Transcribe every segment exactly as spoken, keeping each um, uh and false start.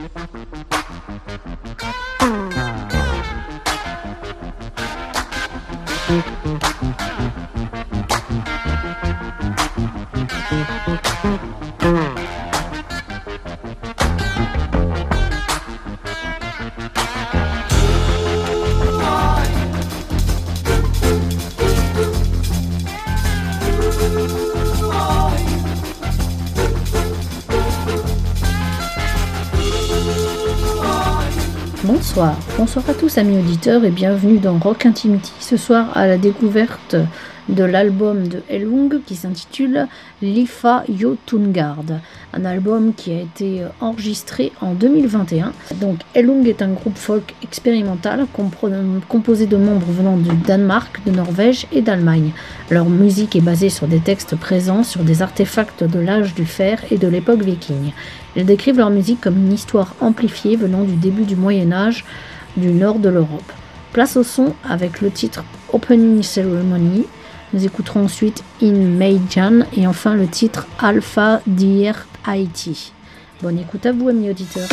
Bonsoir, bonsoir à tous amis auditeurs et bienvenue dans Rock Intimity. Ce soir à la découverte de l'album de Elung qui s'intitule Lifa Jotungard, un album qui a été enregistré en deux mille vingt et un. Donc Elung est un groupe folk expérimental composé de membres venant du Danemark, de Norvège et d'Allemagne. Leur musique est basée sur des textes présents sur des artefacts de l'âge du fer et de l'époque viking. Ils décrivent leur musique comme une histoire amplifiée venant du début du Moyen-Âge du nord de l'Europe. Place au son avec le titre Opening Ceremony. Nous écouterons ensuite In Meijan et enfin le titre Alpha Dirt Haiti. Bonne écoute à vous, amis auditeurs.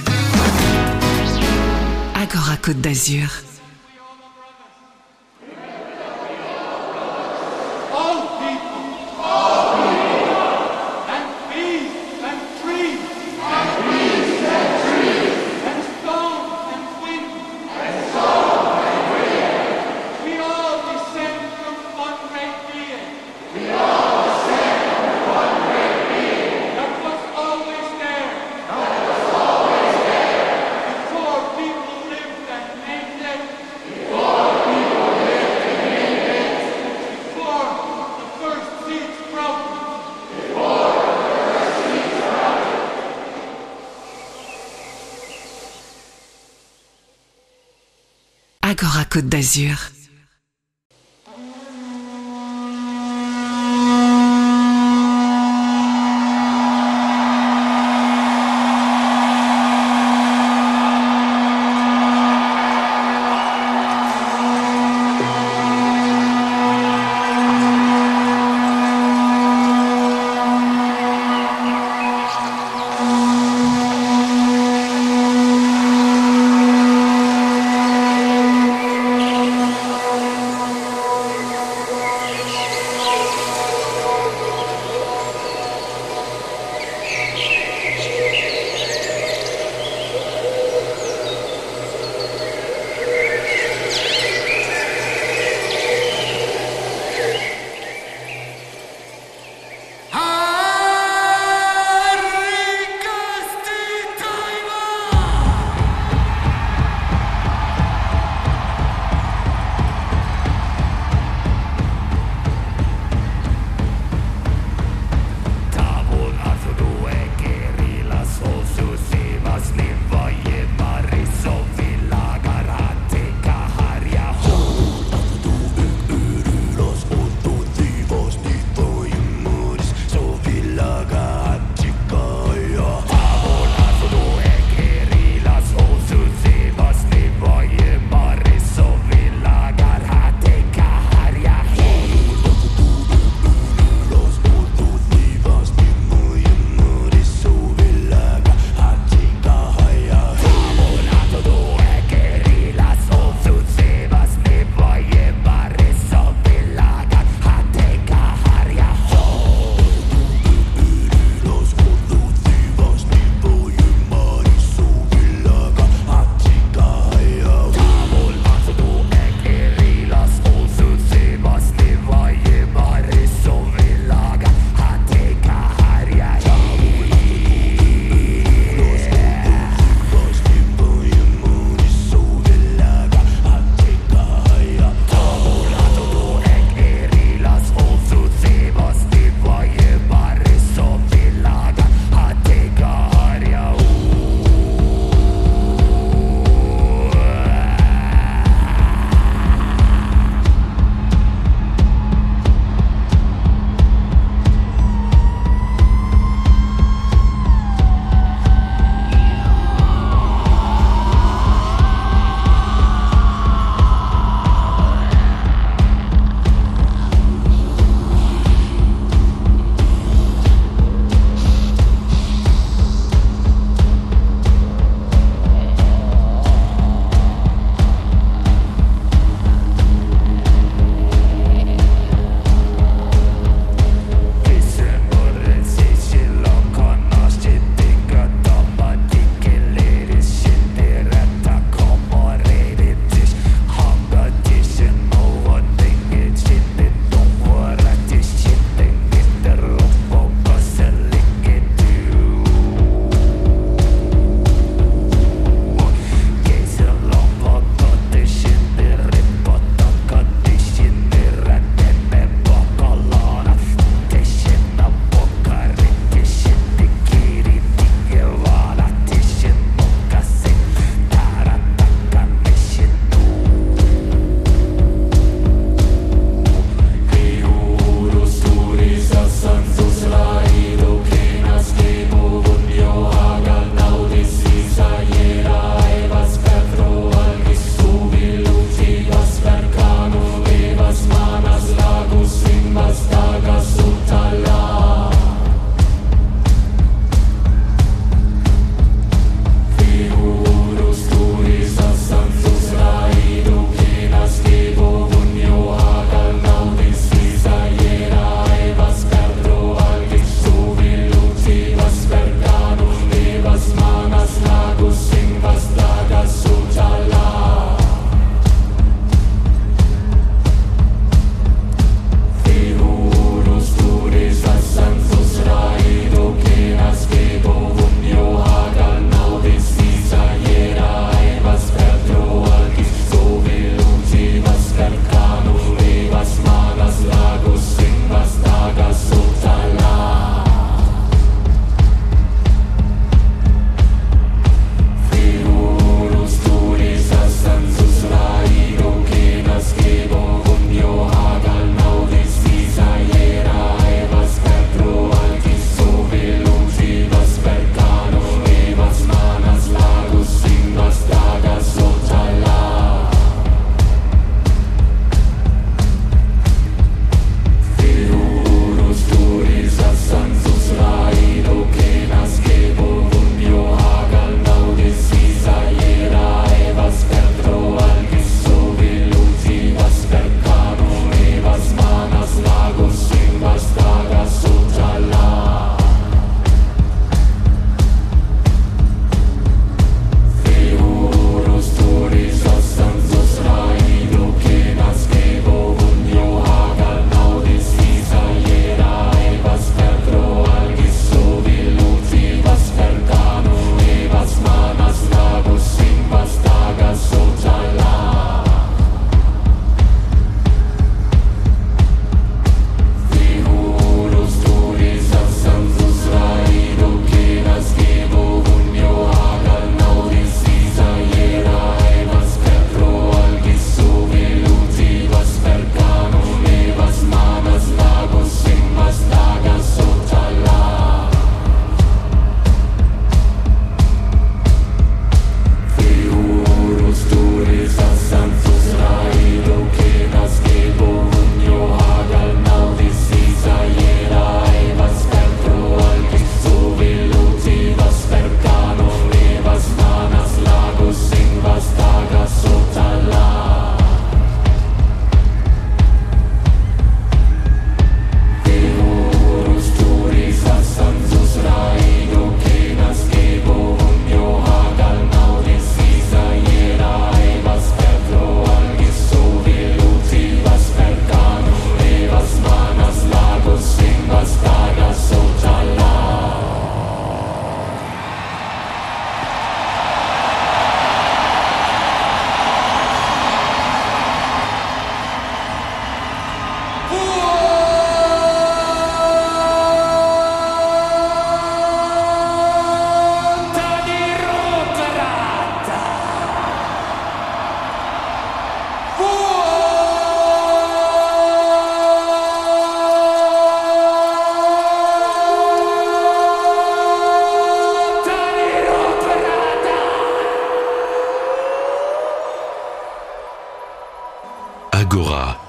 Agora Côte d'Azur. Agora Côte d'Azur.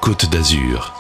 Côte d'Azur.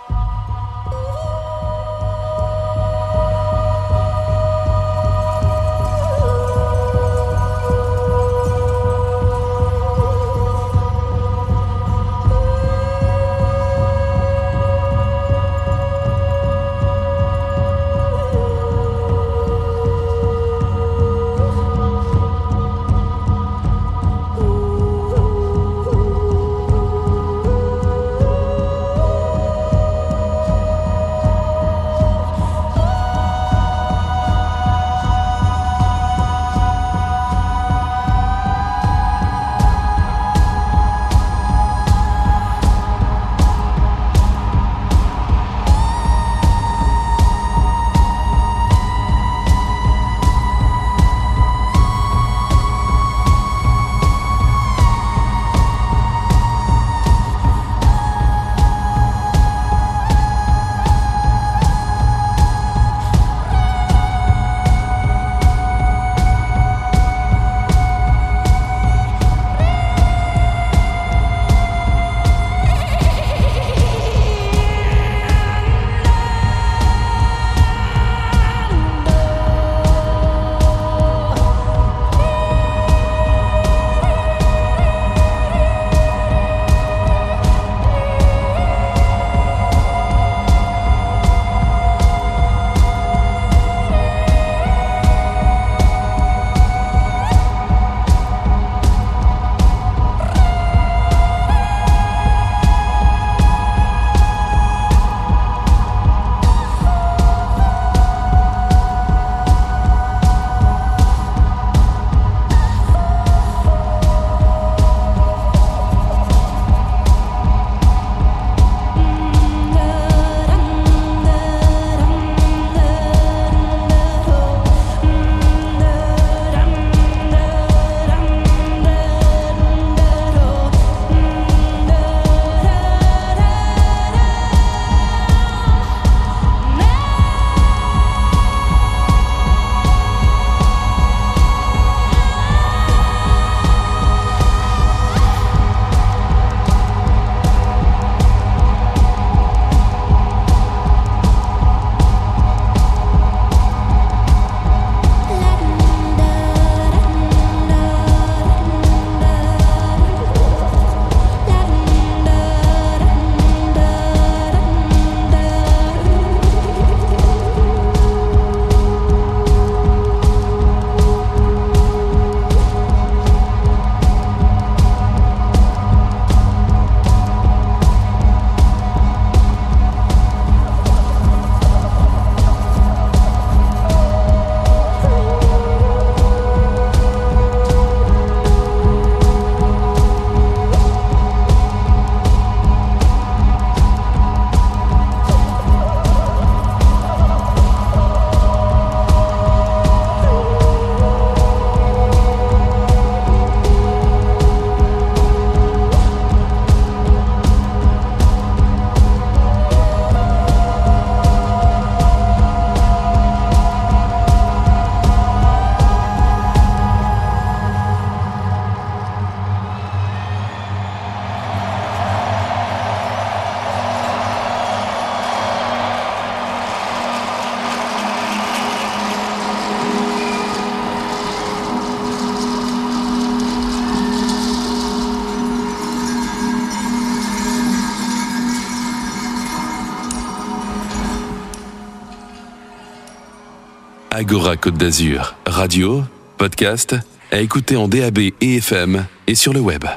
Agora Côte d'Azur, radio, podcast, à écouter en D A B et F M et sur le web.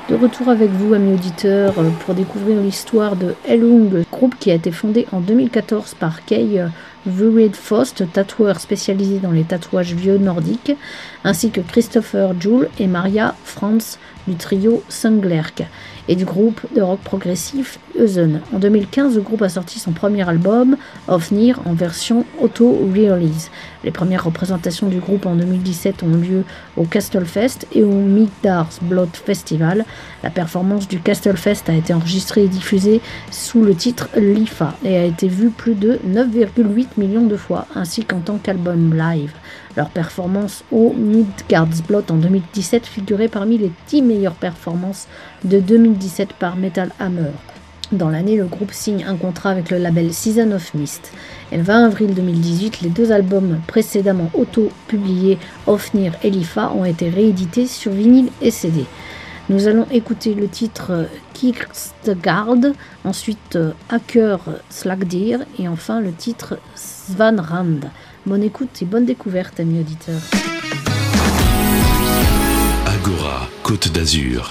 De retour avec vous, amis auditeurs, pour découvrir l'histoire de Elung, groupe qui a été fondé en deux mille quatorze par Kay Vurid Fost, tatoueur spécialisé dans les tatouages vieux nordiques, ainsi que Christopher Juhl et Maria Franz du trio Sunglerk et du groupe de rock progressif Eusen. En deux mille quinze, le groupe a sorti son premier album, Ofnir, en version auto-release. Les premières représentations du groupe en deux mille dix-sept ont lieu au Castlefest et au Middagsblot Festival. La performance du Castlefest a été enregistrée et diffusée sous le titre Lifa et a été vue plus de neuf virgule huit millions de fois, ainsi qu'en tant qu'album live. Leur performance au Midgardsblot en deux mille dix-sept figurait parmi les dix meilleures performances de deux mille dix-sept par Metal Hammer. Dans l'année, le groupe signe un contrat avec le label Season of Mist. Et le vingt avril deux mille dix-huit, les deux albums précédemment auto-publiés, Ofnir et Lifa, ont été réédités sur vinyle et C D. Nous allons écouter le titre Kirstgard, ensuite Hacker Slagdir et enfin le titre Svanrand. Bonne écoute et bonne découverte, amis auditeurs. Agora, Côte d'Azur.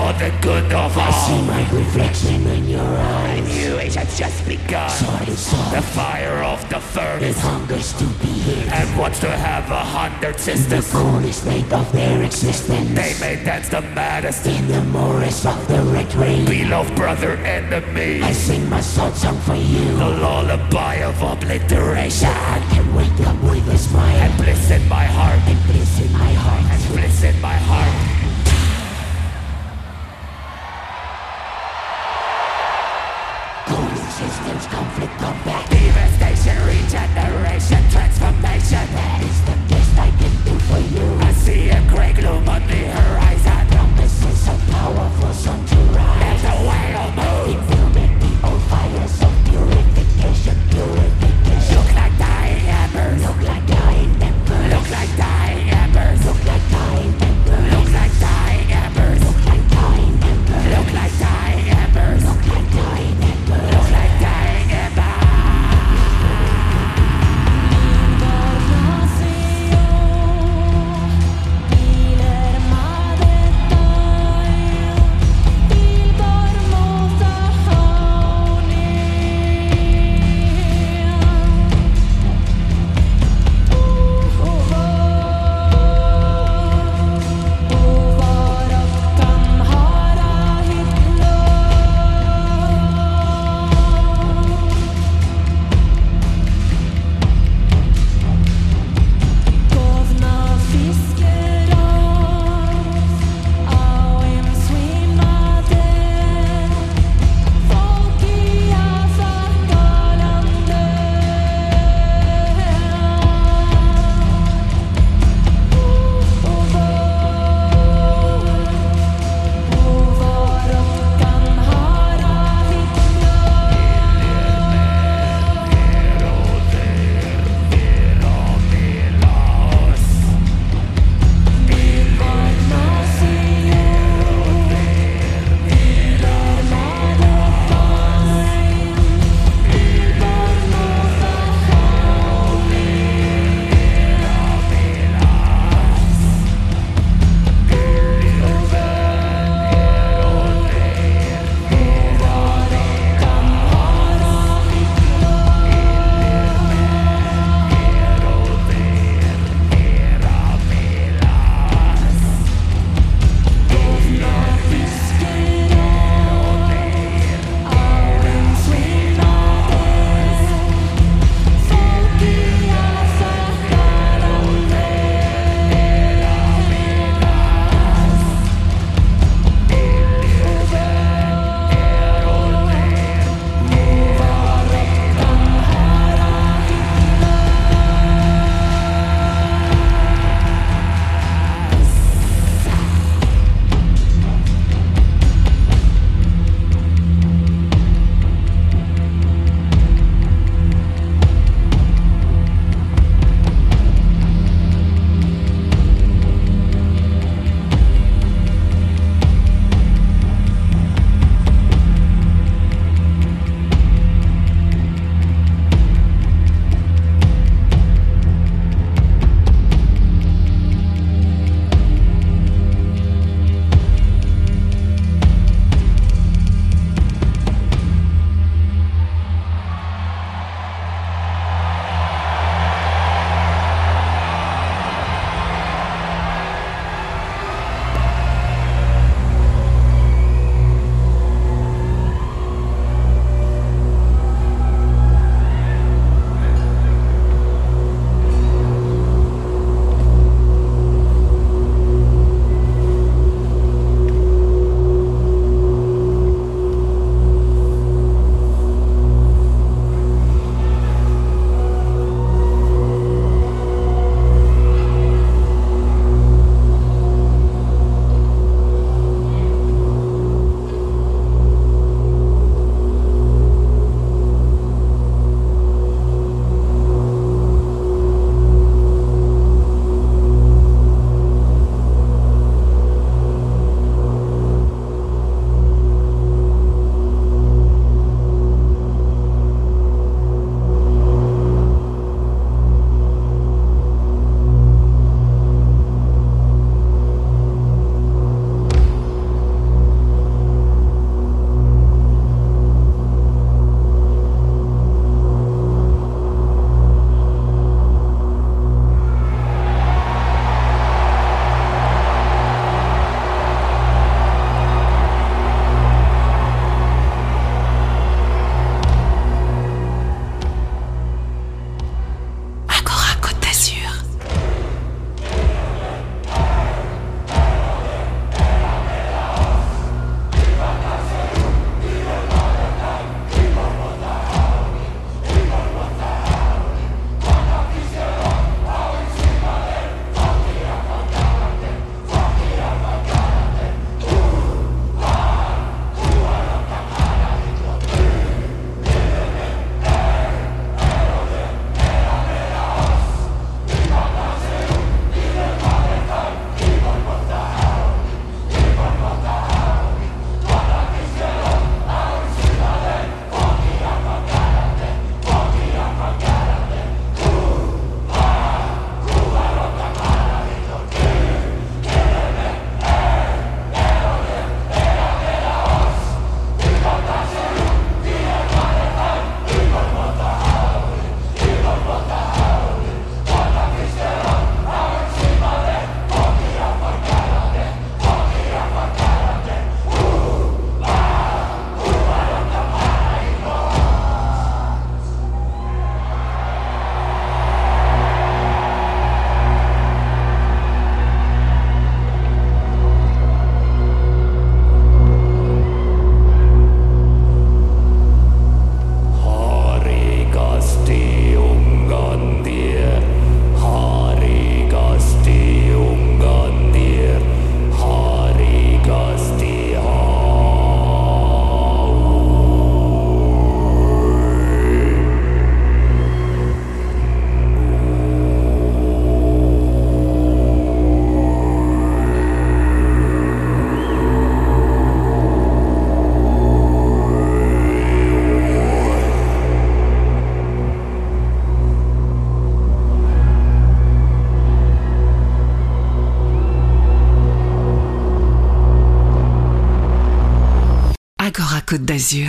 for the good of all. I see my reflection in your eyes. A new age has just begun. Sword is sword. The fire of the furnace. It hungers to be hit. And wants to have a hundred sisters. The coolest state of their existence. They may dance the maddest in the morass of the red rain. Beloved brother, enemy. I sing my sword song for you. The lullaby of obliteration. I can wake up with a smile. And bliss in my heart. And bliss in my heart. And bliss in my heart. Coexistence, conflict, combat. Devastation, regeneration, transformation. That is the best I can do for you. I see a grey gloom on the horizon. Promises of powerful sun to rise. And the whale moon. It will make the old fires of purification, purification. Look like dying embers. Look like dying embers. Look like dying Côte d'Azur.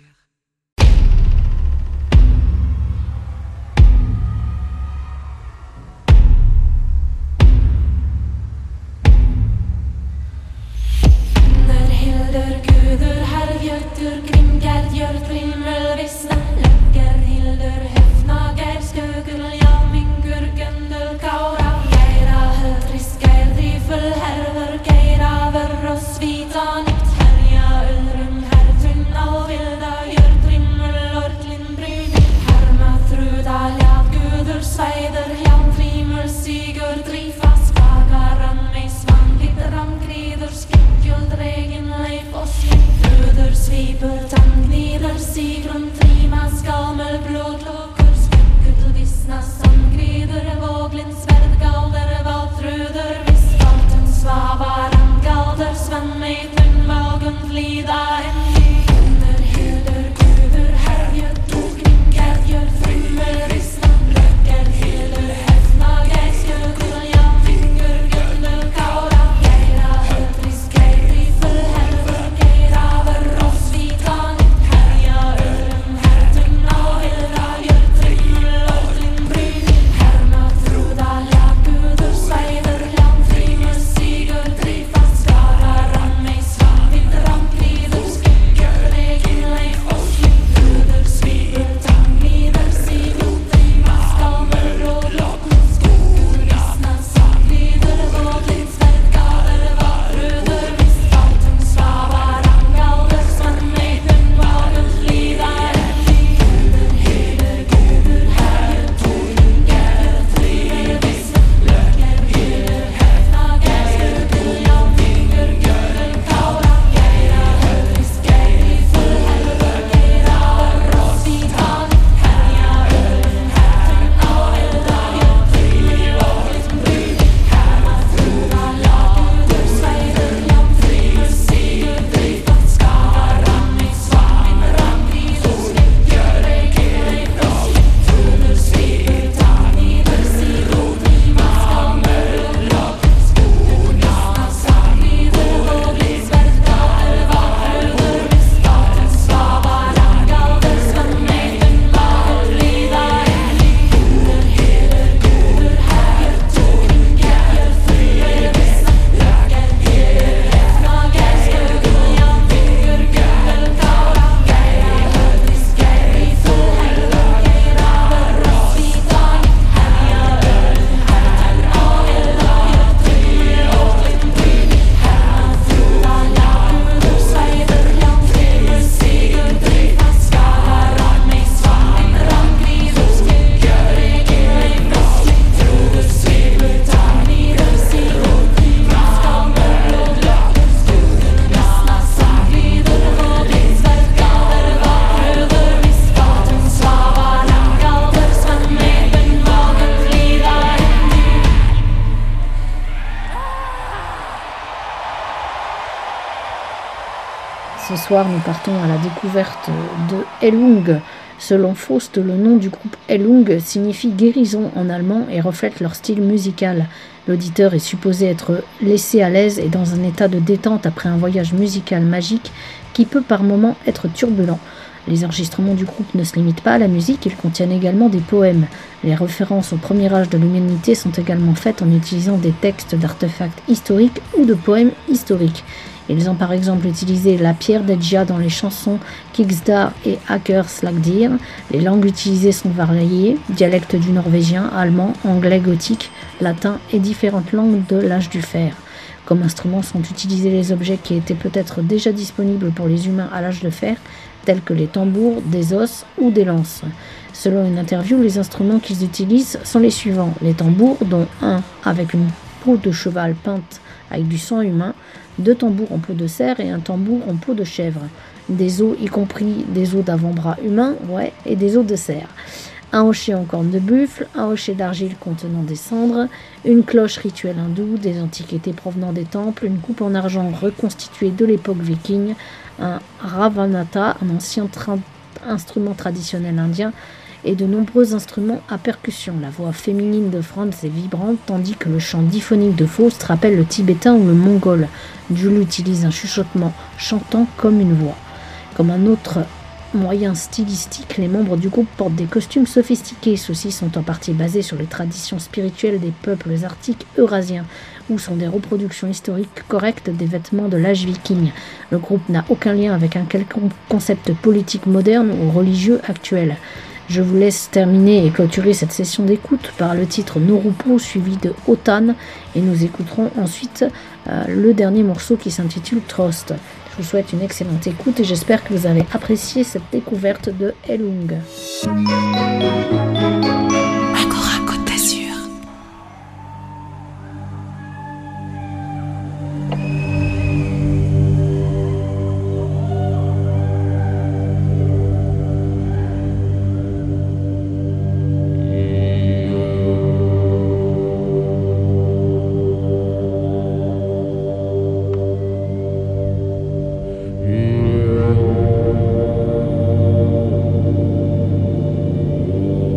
Ce soir, nous partons à la découverte de Elung. Selon Faust, le nom du groupe Elung signifie guérison en allemand et reflète leur style musical. L'auditeur est supposé être laissé à l'aise et dans un état de détente après un voyage musical magique qui peut par moments être turbulent. Les enregistrements du groupe ne se limitent pas à la musique, ils contiennent également des poèmes. Les références au premier âge de l'humanité sont également faites en utilisant des textes d'artefacts historiques ou de poèmes historiques. Ils ont par exemple utilisé la pierre d'Edja dans les chansons Kiksdar et Akerslagdir. Les langues utilisées sont variées, dialectes du norvégien, allemand, anglais gothique, latin et différentes langues de l'âge du fer. Comme instruments sont utilisés les objets qui étaient peut-être déjà disponibles pour les humains à l'âge de fer, tels que les tambours, des os ou des lances. Selon une interview, les instruments qu'ils utilisent sont les suivants. Les tambours, dont un avec une peau de cheval peinte avec du sang humain, deux tambours en peau de cerf et un tambour en peau de chèvre. Des os, y compris des os d'avant-bras humains, ouais, et des os de cerf. Un hochet en corne de buffle, un hochet d'argile contenant des cendres, une cloche rituelle hindoue, des antiquités provenant des temples, une coupe en argent reconstituée de l'époque viking, un ravanata, un ancien tra- instrument traditionnel indien, et de nombreux instruments à percussion. La voix féminine de Franz est vibrante, tandis que le chant diphonique de Faust rappelle le tibétain ou le mongol. Jules utilise un chuchotement chantant comme une voix. Comme un autre moyen stylistique, les membres du groupe portent des costumes sophistiqués. Ceux-ci sont en partie basés sur les traditions spirituelles des peuples arctiques eurasiens, ou sont des reproductions historiques correctes des vêtements de l'âge viking. Le groupe n'a aucun lien avec un quelconque concept politique moderne ou religieux actuel. Je vous laisse terminer et clôturer cette session d'écoute par le titre Norupo suivi de Otan, et nous écouterons ensuite euh, le dernier morceau qui s'intitule Trust. Je vous souhaite une excellente écoute et j'espère que vous avez apprécié cette découverte de Elung. Agora Côte d'Azur. Mm-hmm.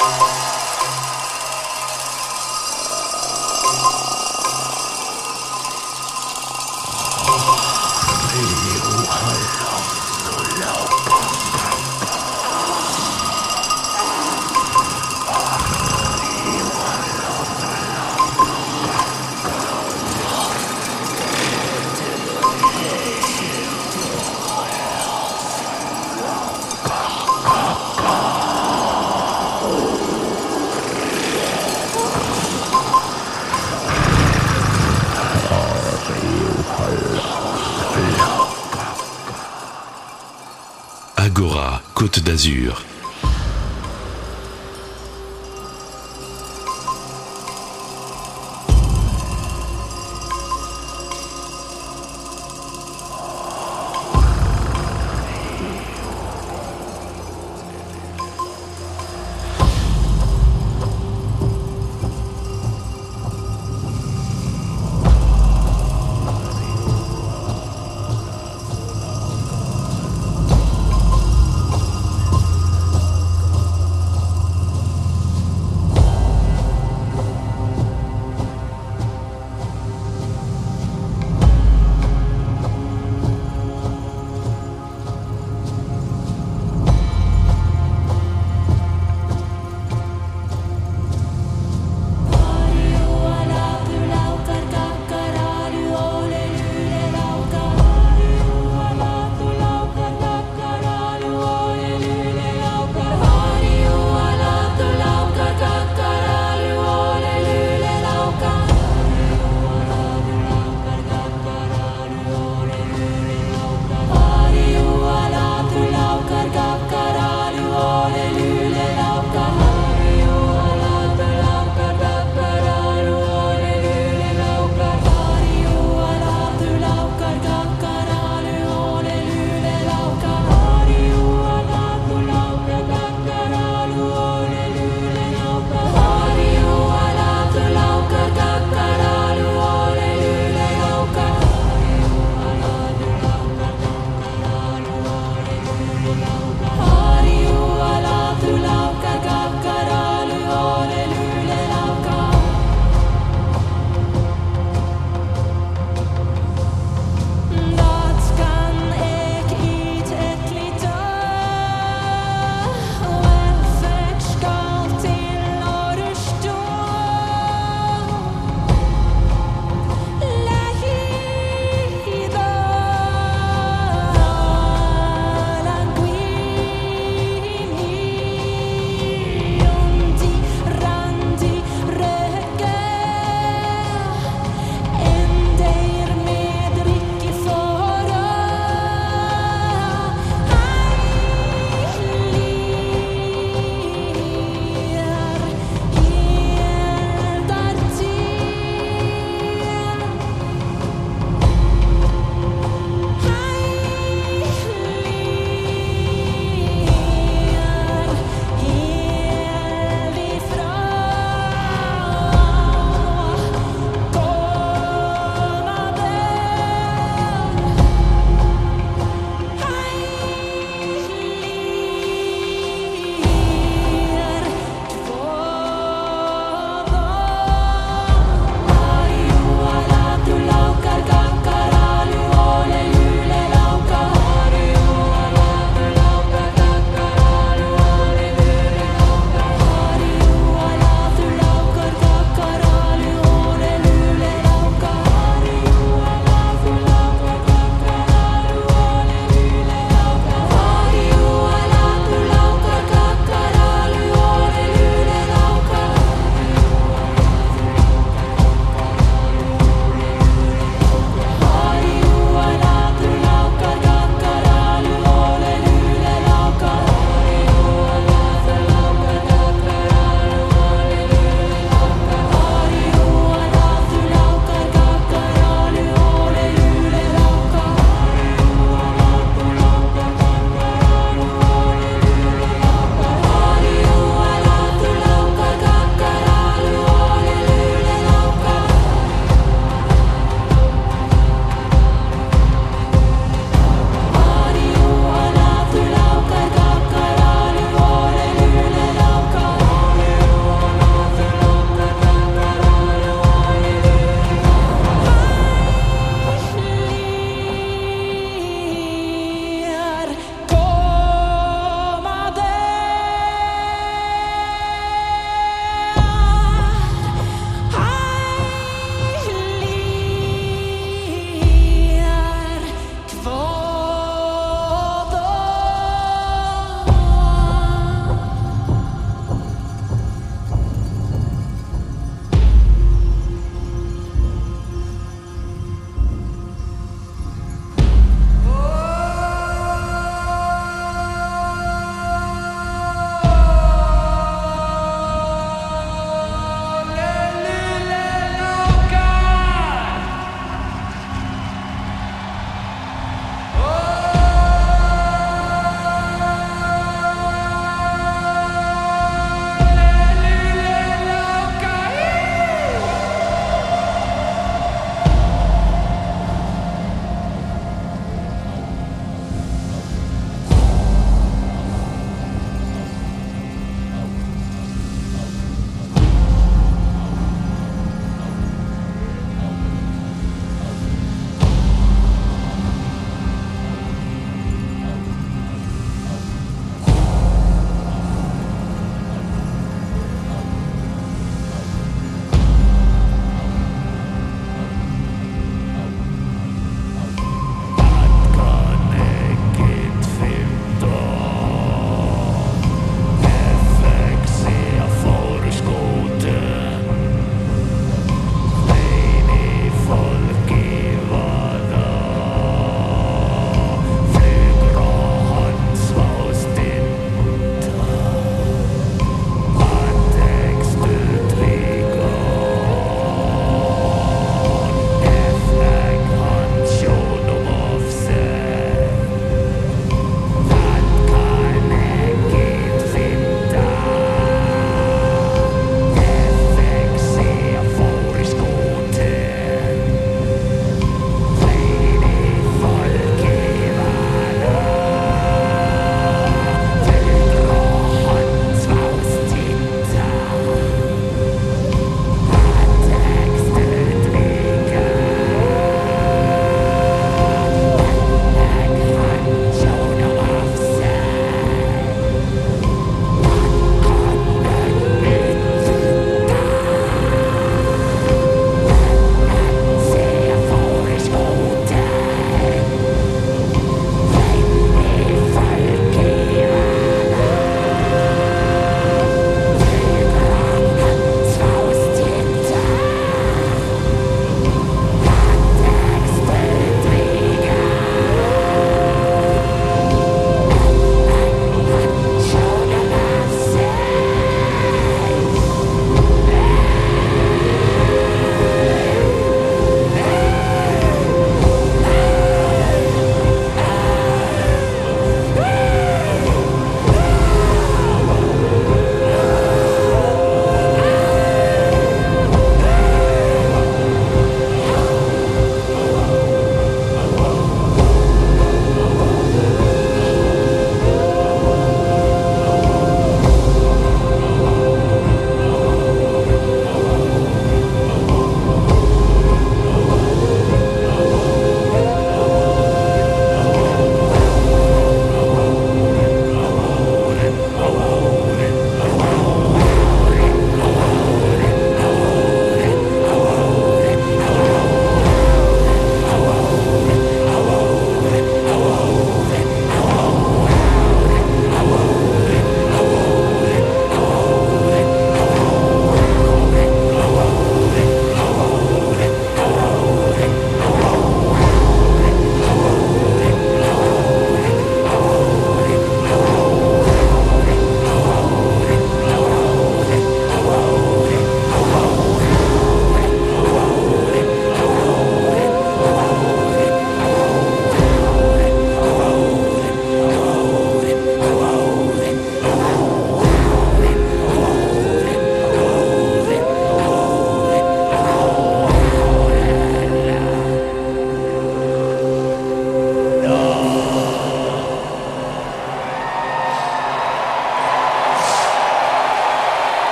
Agora, Côte d'Azur.